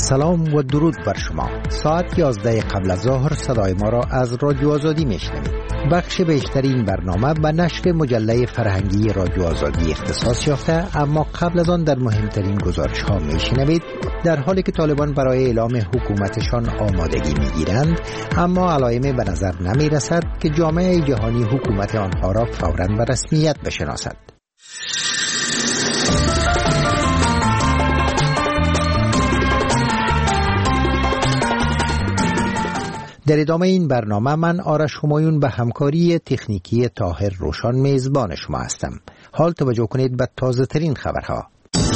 سلام و درود بر شما. ساعت 11 قبل از ظهر صدای ما را از رادیو آزادی میشنوید. بخش بیشتر این برنامه به نشر مجله فرهنگی رادیو آزادی اختصاص یافته، اما قبل از آن در مهمترین گزارش ها میشنوید در حالی که طالبان برای اعلام حکومتشان آمادگی میگیرند، اما علائمی به نظر نمیرسد که جامعه جهانی حکومت آنها را فوراً به رسمیت بشناسد. در ادامه این برنامه من آرش همایون به همکاری تکنیکی طاهر روشان میزبان شما هستم. حال توجه کنید به تازه ترین خبرها.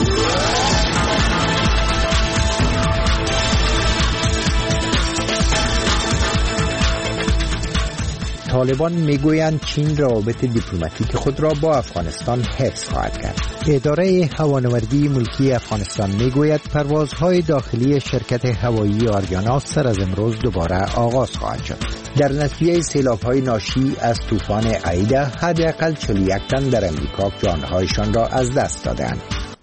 طالبان میگویند چین روابط دیپلماتیک خود را با افغانستان حفظ خواهد کرد. اداره هوانوردی ملکی افغانستان میگوید پروازهای داخلی شرکت هوایی آریانا سر از امروز دوباره آغاز خواهد شد. در نتیجه سیلاب‌های ناشی از طوفان ایدا حداقل 41 تن در امریکا جانهایشان را از دست دادند.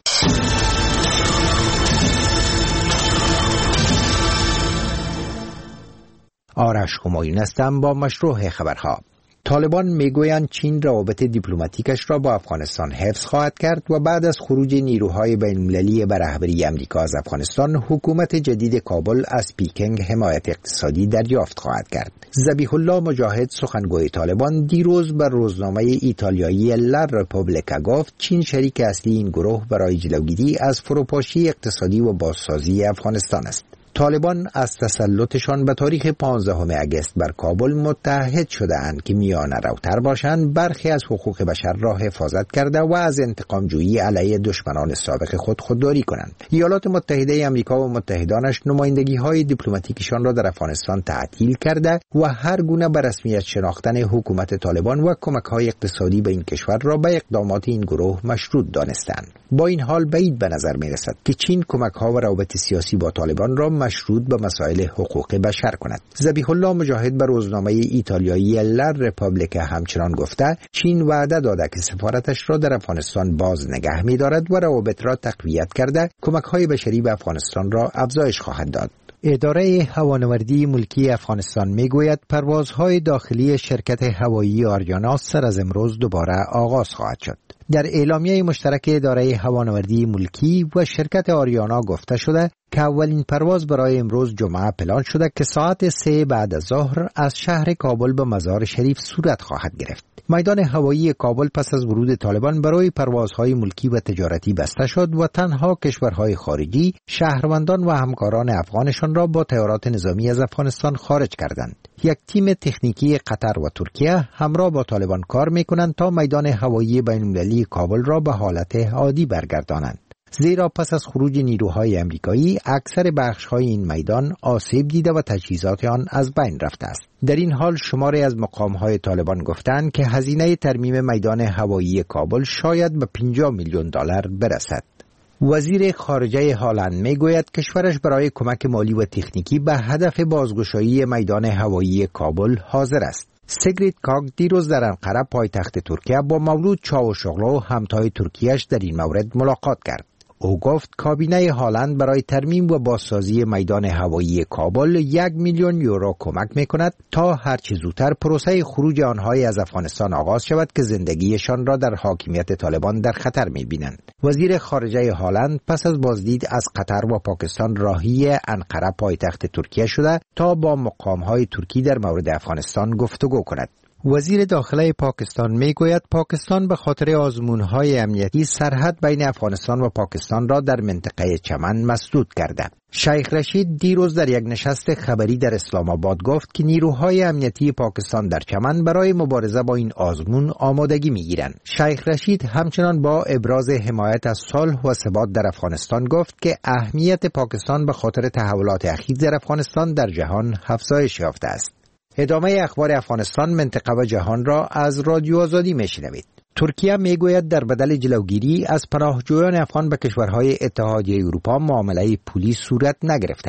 آرش همایون هستم با مشروع خبرها. طالبان میگویند چین روابط دیپلماتیکش را با افغانستان حفظ خواهد کرد و بعد از خروج نیروهای بین‌المللی به رهبری امریکا از افغانستان، حکومت جدید کابل از پیکنگ حمایت اقتصادی دریافت خواهد کرد. ذبیح الله مجاهد سخنگوی طالبان دیروز بر روزنامه ایتالیایی لا رپوبلیکا گفت چین شریک اصلی این گروه برای جلوگیری از فروپاشی اقتصادی و بازسازی افغانستان است. طالبان از تسلطشان به تاریخ 15 اگست بر کابل متحد شده‌اند که میانه روتر باشند، برخی از حقوق بشر را حفاظت کرده و از انتقام جویی علیه دشمنان سابق خود خودداری کنند. ایالات متحده آمریکا و متحدانش نمایندگی‌های دیپلماتیکشان را در افغانستان تعطیل کرده و هر گونه به رسمیت شناختن حکومت طالبان و کمک‌های اقتصادی به این کشور را به اقدامات این گروه مشروط دانستند. با این حال بعید به نظر می‌رسد که چین کمک‌ها و روابط سیاسی با طالبان را مشروط به مسائل حقوق بشر کند. ذبیح الله مجاهد به روزنامه ایتالیایی لا رپوبلیکا همچنان گفته چین وعده داده که سفارتش را در افغانستان باز نگه می‌دارد و روابط را تقویت کرده کمک‌های بشری به افغانستان را افزایش خواهد داد. اداره هوانوردی ملکی افغانستان میگوید پروازهای داخلی شرکت هوایی آریانا سر از امروز دوباره آغاز خواهد شد. در اعلامیه مشترک اداره هوانوردی ملکی و شرکت آریانا گفته شده که اولین پرواز برای امروز جمعه پلان شده که ساعت 3 بعد از ظهر از شهر کابل به مزار شریف صورت خواهد گرفت. میدان هوایی کابل پس از ورود طالبان برای پروازهای ملکی و تجارتی بسته شد و تنها کشورهای خارجی شهروندان و همکاران افغانشان را با طیارات نظامی از افغانستان خارج کردند. یک تیم تکنیکی قطر و ترکیه همراه با طالبان کار می‌کنند تا میدان هوایی بین‌المللی کابل را به حالت عادی برگردانند. زیرا پس از خروج نیروهای امریکایی اکثر بخش‌های این میدان آسیب دیده و تجهیزات آن از بین رفته است. در این حال شماری از مقام‌های طالبان گفتند که هزینه ترمیم میدان هوایی کابل شاید به 50 میلیون دلار برسد. وزیر خارجه هلند میگوید کشورش برای کمک مالی و تکنیکی به هدف بازگشایی میدان هوایی کابل حاضر است. سیگرید کاگ دیروز در انقره پایتخت ترکیه با مولود چاوشوغلو همتای ترکیهش در این مورد ملاقات کرد. او گفت کابینه هلند برای ترمیم و بازسازی میدان هوایی کابل 1 میلیون یورو کمک میکند تا هرچه زودتر پروسه خروج آنها از افغانستان آغاز شود که زندگیشان را در حاکمیت طالبان در خطر میبینند. وزیر خارجه هلند پس از بازدید از قطر و پاکستان راهی انقره پایتخت ترکیه شده تا با مقام‌های ترکی در مورد افغانستان گفتگو کند. وزیر داخله پاکستان میگوید پاکستان به خاطر آزمون‌های امنیتی سرحد بین افغانستان و پاکستان را در منطقه چمن مسدود کرده. شیخ رشید دیروز در یک نشست خبری در اسلام آباد گفت که نیروهای امنیتی پاکستان در چمن برای مبارزه با این آزمون آمادگی میگیرند. شیخ رشید همچنان با ابراز حمایت از صلح و ثبات در افغانستان گفت که اهمیت پاکستان به خاطر تحولات اخیر در افغانستان در جهان افزایش یافته است. ادامه اخبار افغانستان، منطقه و جهان را از رادیو آزادی میشنوید. ترکیه میگوید در بدل جلوگیری از پناهجویان افغان به کشورهای اتحادیه اروپا معامله پولی صورت نگرفته است.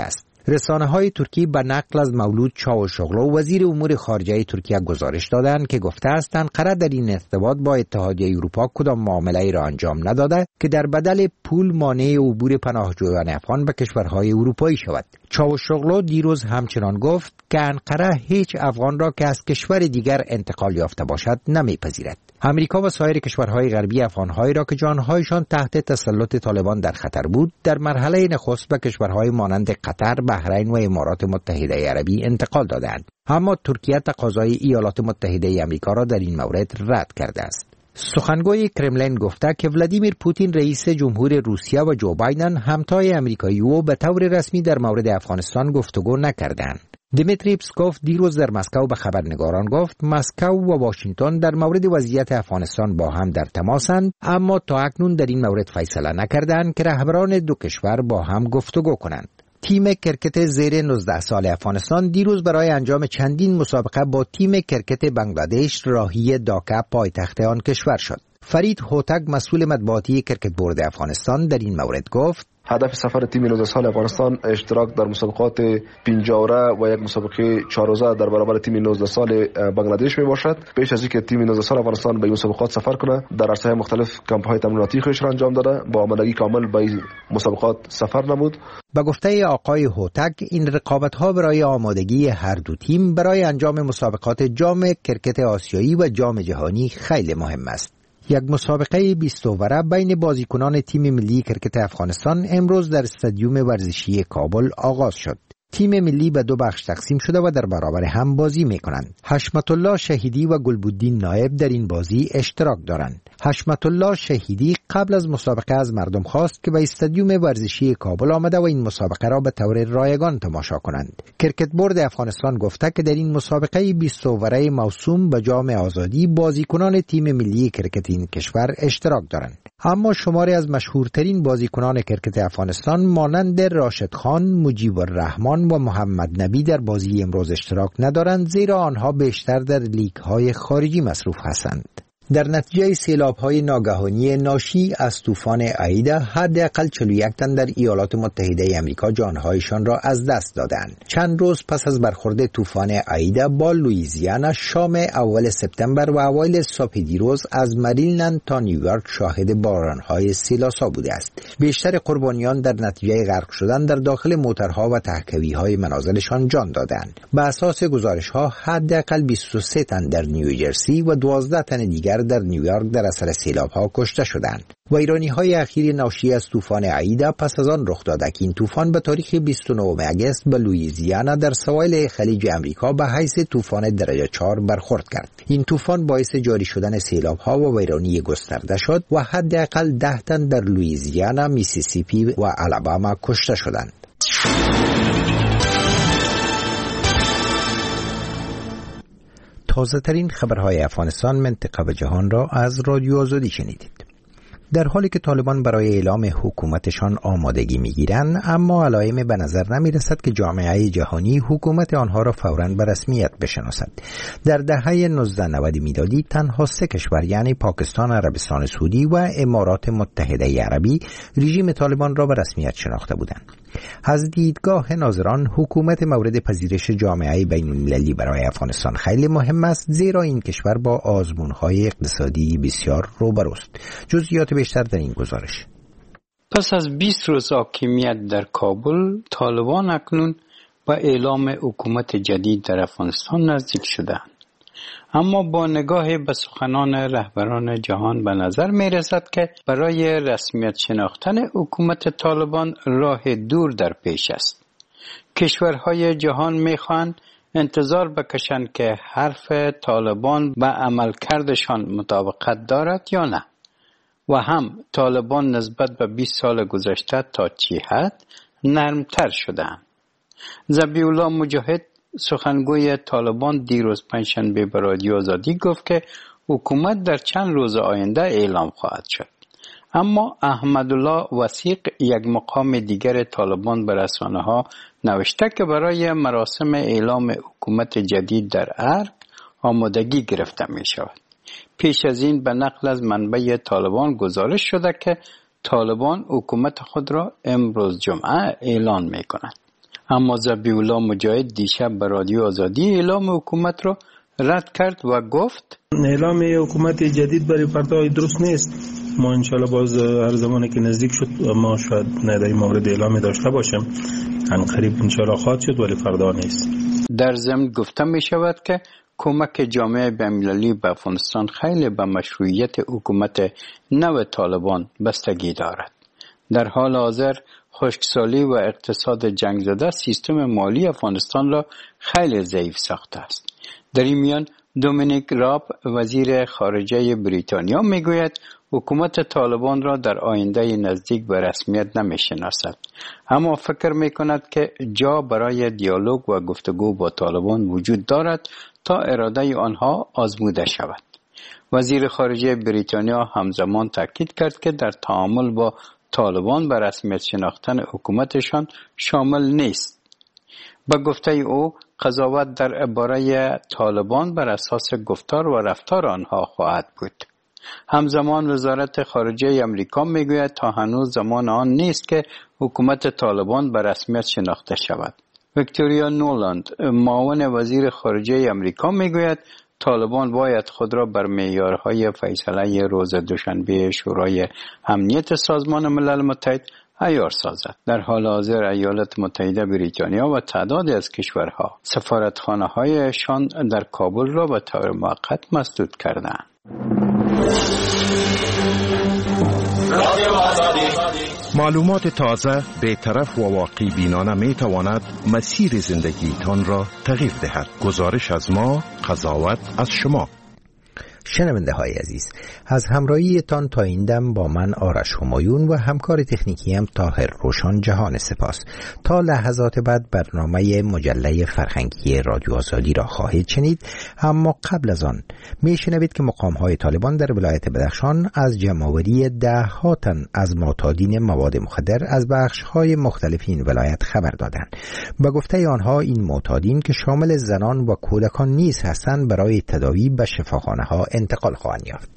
رسانه‌های ترکی به نقل از مولود چاوشوغلو وزیر امور خارجه ترکیه گزارش دادند که گفته است انقره در این ارتباط با اتحادیه اروپا کدام معامله‌ای را انجام نداده که در بدل پول مانع عبور پناهجویان افغان به کشورهای اروپایی شود. چاوشوغلو دیروز همچنان گفت که انقره هیچ افغان را که از کشور دیگر انتقال یافته باشد نمیپذیرد. امریکا و سایر کشورهای غربی افغان‌هایی را که جان‌هایشان تحت تسلط طالبان در خطر بود در مرحله نخست به کشورهای مانند قطر، بحرین و امارات متحده عربی انتقال دادند. اما ترکیه تقاضای ایالات متحده آمریکا را در این مورد رد کرده است. سخنگوی کرملین گفته که ولادیمیر پوتین رئیس جمهور روسیه و جو بایدن همتای آمریکایی او به طور رسمی در مورد افغانستان گفتگو نکردند. دیمیتری پسکوف دیروز در مسکو به خبرنگاران گفت مسکو و واشنگتن در مورد وضعیت افغانستان با هم در تماسند، اما تا اکنون در این مورد فیصله نکردند که رهبران دو کشور با هم گفتگو کنند. تیم کرکت زیر 19 سال افغانستان دیروز برای انجام چندین مسابقه با تیم کرکت بنگلادش راهی داکا پایتخت آن کشور شد. فرید هوتک مسئول مطبوعاتی کرکت بورد افغانستان در این مورد گفت هدف سفر تیم 19 سال افغانستان اشتراک در مسابقات 5 جوره و یک مسابقه 4 روزه در برابر تیم 19 سال بنگلادش می باشد. پیش از اینکه تیم 19 سال افغانستان به این مسابقات سفر کنه در عرصه‌های مختلف کمپ‌های تمریناتی خودش را انجام داده، با آمادگی کامل به این مسابقات سفر نمود. با گفته آقای هوتک این رقابت‌ها برای آمادگی هر دو تیم برای انجام مسابقات جام کرکت آسیایی و جام جهانی خیلی مهم است. یک مسابقه 20 اووره بین بازیکنان تیم ملی کرکت افغانستان امروز در استادیوم ورزشی کابل آغاز شد. تیم ملی به 2 بخش تقسیم شده و در برابر هم بازی می کنند. حشمت الله شهیدی و گلبودین نایب در این بازی اشتراک دارند. حشمت الله شهیدی قبل از مسابقه از مردم خواست که به استادیوم ورزشی کابل آمده و این مسابقه را به طور رایگان تماشا کنند. کرکت بورد افغانستان گفته که در این مسابقه 20 اووره موسوم به جام آزادی بازیکنان تیم ملی کرکت این کشور اشتراک دارند. اما شماری از مشهورترین بازیکنان کرکت افغانستان مانند راشد خان، مجیب الرحمن و محمد نبی در بازی امروز اشتراک ندارند، زیرا آنها بیشتر در لیگ‌های خارجی مصروف هستند. در نتیجه سیلاب‌های ناگهانی ناشی از طوفان آیدا حداقل 41 تن در ایالات متحده آمریکا جانهایشان را از دست دادند. چند روز پس از برخورد طوفان آیدا با لوئیزیانا شام اول سپتامبر و اوایل صبح دیروز از مریلند تا نیویورک شاهد باران‌های سیلاسا بوده است. بیشتر قربانیان در نتیجه غرق شدن در داخل موترها و تهکوی‌های منازلشان جان دادند. به اساس گزارش‌ها حداقل 23 تن در نیوجرسی و 12 تن دیگر در نیویورک در اثر سیلاب‌ها کشته شدند. ویرانی‌های اخیر ناشی از طوفان آیدا پس از آن رخ داده که این طوفان به تاریخ 29 آگوست به لوئیزیانا در سواحل خلیج امریکا به حیث طوفان درجه 4 برخورد کرد. این طوفان باعث جاری شدن سیلاب‌ها و ویرانی گسترده شد و حداقل 10 تن در لوئیزیانا، میسیسیپی و آلاباما کشته شدند. تازه ترین خبرهای افغانستان، منطقه و جهان را از رادیو آزادی شنیدید. در حالی که طالبان برای اعلام حکومتشان آمادگی میگیرند، اما علائم به نظر نمی رسد که جامعه جهانی حکومت آنها را فوراً به رسمیت بشناسد. در دهه 1990 میلادی تنها 3 کشور یعنی پاکستان، عربستان سعودی و امارات متحده عربی رژیم طالبان را به رسمیت شناخته بودند. از دیدگاه ناظران حکومت مورد پذیرش جامعه بین‌المللی برای افغانستان خیلی مهم است، زیرا این کشور با آزمون‌های اقتصادی بسیار روبروست. جزئیات بیشتر در این گزارش. پس از 20 روز حاکمیت در کابل، طالبان اکنون با اعلام حکومت جدید در افغانستان نزدیک شدند. اما با نگاه به سخنان رهبران جهان به نظر می رسد که برای رسمیت شناختن حکومت طالبان راه دور در پیش است. کشورهای جهان می خواهند انتظار بکشند که حرف طالبان به عملکردشان مطابقت دارد یا نه، و هم طالبان نسبت به 20 سال گذشته تا چه حد نرمتر شدند. ذبیح الله مجاهد سخنگوی طالبان دیروز پنجشنبه به رادیو آزادی گفت که حکومت در چند روز آینده اعلام خواهد شد. اما احمدالله وثیق، یک مقام دیگر طالبان، به رسانه‌ها نوشته که برای مراسم اعلام حکومت جدید در ارگ آمادگی گرفته می شود. پیش از این به نقل از منبع طالبان گزارش شده که طالبان حکومت خود را امروز جمعه اعلان می کند. اما ذبیح‌الله مجاهد دیشب به رادیو آزادی اعلام حکومت را رد کرد و گفت اعلام حکومت جدید برای پرتای درست نیست. ما انشالله باز هر زمانی که نزدیک شد ما شاید در این مورد اعلامی داشته باشیم. ان قریب انشالله خواهد شد ولی فردا نیست. در ضمن گفته می شود که کمک جامعه بین‌المللی به افغانستان خیلی به مشروعیت حکومت نو طالبان بستگی دارد. در حال حاضر خشکسالی و اقتصاد جنگ زده سیستم مالی افغانستان را خیلی ضعیف ساخته است. در این میان دومینیک راب وزیر خارجه بریتانیا میگوید حکومت طالبان را در آینده نزدیک به رسمیت نمیشناسد، اما فکر میکند که جا برای دیالوگ و گفتگو با طالبان وجود دارد تا اراده آنها آزموده شود. وزیر خارجه بریتانیا همزمان تاکید کرد که در تعامل با طالبان به رسمیت شناختن حکومتشان شامل نیست. به گفته او قضاوت درباره طالبان بر اساس گفتار و رفتار آنها خواهد بود. همزمان وزارت خارجه امریکا میگوید تا هنوز زمان آن نیست که حکومت طالبان به رسمیت شناخته شود. ویکتوریا نولاند معاون وزیر خارجه امریکا میگوید طالبان باید خود را بر معیارهای فیصله روز دوشنبه شورای امنیت سازمان ملل متحد عیار سازد. در حال حاضر ایالات متحده بریتانیا و تعدادی از کشورها سفارتخانه‌هایشان در کابل را به طور موقت مسدود کردند. معلومات تازه، بی‌طرف و واقع بینانه می تواند مسیر زندگیتان را تغییر دهد. گزارش از ما، قضاوت از شما. شنونده های عزیز، از همراهیتان تا این دم با من آرش همایون و همکار تکنیکیم طاهر روشن جهان سپاس. تا لحظات بعد برنامه مجله فرهنگی رادیو آزادی را خواهید شنید، اما قبل از آن میشنوید که مقام‌های طالبان در ولایت بدخشان از جمع‌آوری 10 تن از معتادین مواد مخدر از بخش‌های مختلف این ولایت خبر دادند. به گفته آنها این معتادین که شامل زنان و کودکان نیز هستند برای تداوی به شفاخانه‌ها انتقال خواهند یافت.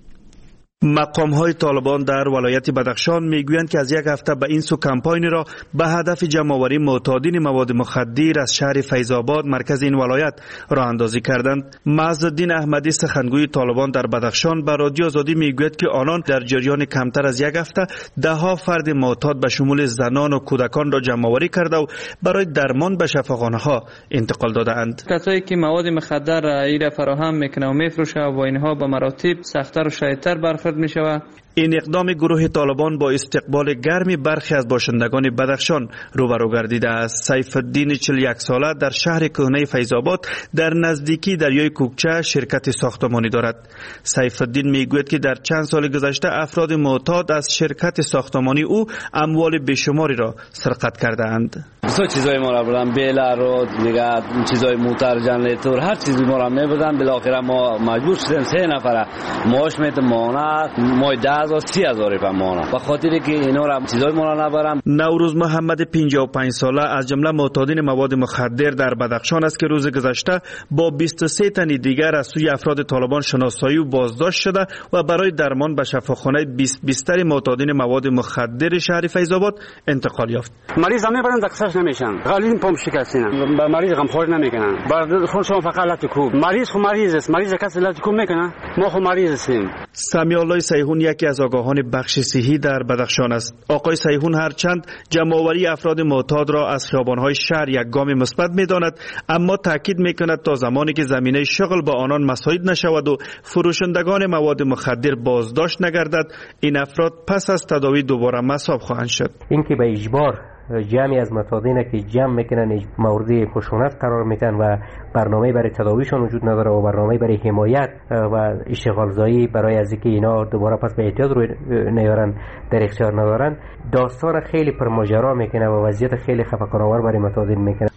مقام‌های طالبان در ولایت بدخشان میگویند که از یک هفته به این سو کمپاینی را به هدف جمع‌آوری معتادین مواد مخدر از شهر فیض‌آباد مرکز این ولایت راه اندازی کردند. معزالدین احمدی سخنگوی طالبان در بدخشان به رادیو آزادی میگوید که آنان در جریان کمتر از یک هفته 10 فرد معتاد به شمول زنان و کودکان را جمع‌آوری کرده و برای درمان به شفاخانه‌ها انتقال داده‌اند. کسایی که مواد مخدر را فراهم میکنه و میفروشه و اینها به مراتب سخت‌تر و شدیدتر برخورد میشود. این اقدام گروه طالبان با استقبال گرمی برخی از باشندگان بدخشان روبرو گردیده است. سیف الدین 41 ساله در شهر کهنه فیض‌آباد در نزدیکی دریای کوکچه شرکت ساختمانی دارد. سیف الدین میگوید که در چند سال گذشته افراد معتاد از شرکت ساختمانی او اموال بیشماری را سرقت کرده اند. بسیار چیزای ما را بردن، بیلر رو دیگه چیزای موتر جنریتور هر چیزی ما را میبردن. بالاخره ما مجبور شدیم 3 نفر معاش میتیم ماهانه مای 10,000-30,000 روپیه ماهانه به خاطری که اینا را چیزای ما را نبرم. نوروز محمد 55 ساله از جمله معتادین مواد مخدر در بدخشان است که روز گذشته با 23 تن دیگر از سوی افراد طالبان شناسایی و بازداشت شده و برای درمان به شفاخانه 20 بیستر معتادین مواد مخدر شهر فیض‌آباد انتقال یافت. مریض هم میبرن دکترش نمیشن، غلیظ پمپ شکستینن، به مریض غمخوری نمیکنن، بر خودشون فقط لط کوب. مریض خو مریض است، مریض کسی لط کوب میکنه، ما خو مریض هستیم. سمیع الله سیحون یکی از آگاهان بخش صحی در بدخشان است. آقای سیحون هرچند جمع‌آوری افراد معتاد را از خیابان‌های شهر یک گام مثبت می‌داند، اما تاکید می‌کند تا زمانی که زمینه شغل با آنان مساعد نشود و فروشندگان مواد مخدر بازداشت نگردد، این افراد پس از تداوی دوباره مصاب خواهند شد. اینکه به اجبار جمعی از معتادین که جمع میکنن مورد خشونت قرار میدن و برنامه برای تداویشون وجود نداره و برنامه برای حمایت و اشتغالزایی برای از اینکه اینا دوباره پس به اعتیاد روی نیارن در اختیار ندارن، داستان خیلی پرماجرا میکنه و وضعیت خیلی خفقان‌آور برای معتادین میکنه.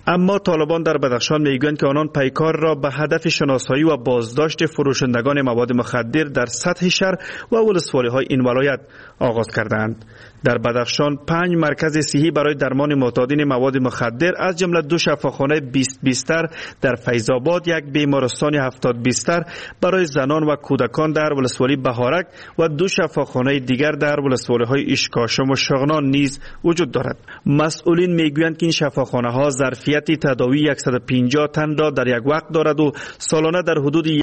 اما طالبان در بدخشان میگویند که آنان پیکار را به هدف شناسایی و بازداشت فروشندگان مواد مخدر در سطح شهر و ولسوالی‌های این ولایت آغاز کردند. در بدخشان 5 مرکز صحی برای درمان معتادین مواد مخدر از جمله 2 شفاخانه 20 بیستر در فیض آباد، 1 بیمارستان 70 بیستر برای زنان و کودکان در ولسوالی بهارک و 2 شفاخانه دیگر در ولسوالی‌های اشکاشم و شغنان نیز وجود دارد. مسئولین میگویند که این شفاخانه ها ظرفیت تداوی 150 تن را در یک وقت دارد و سالانه در حدود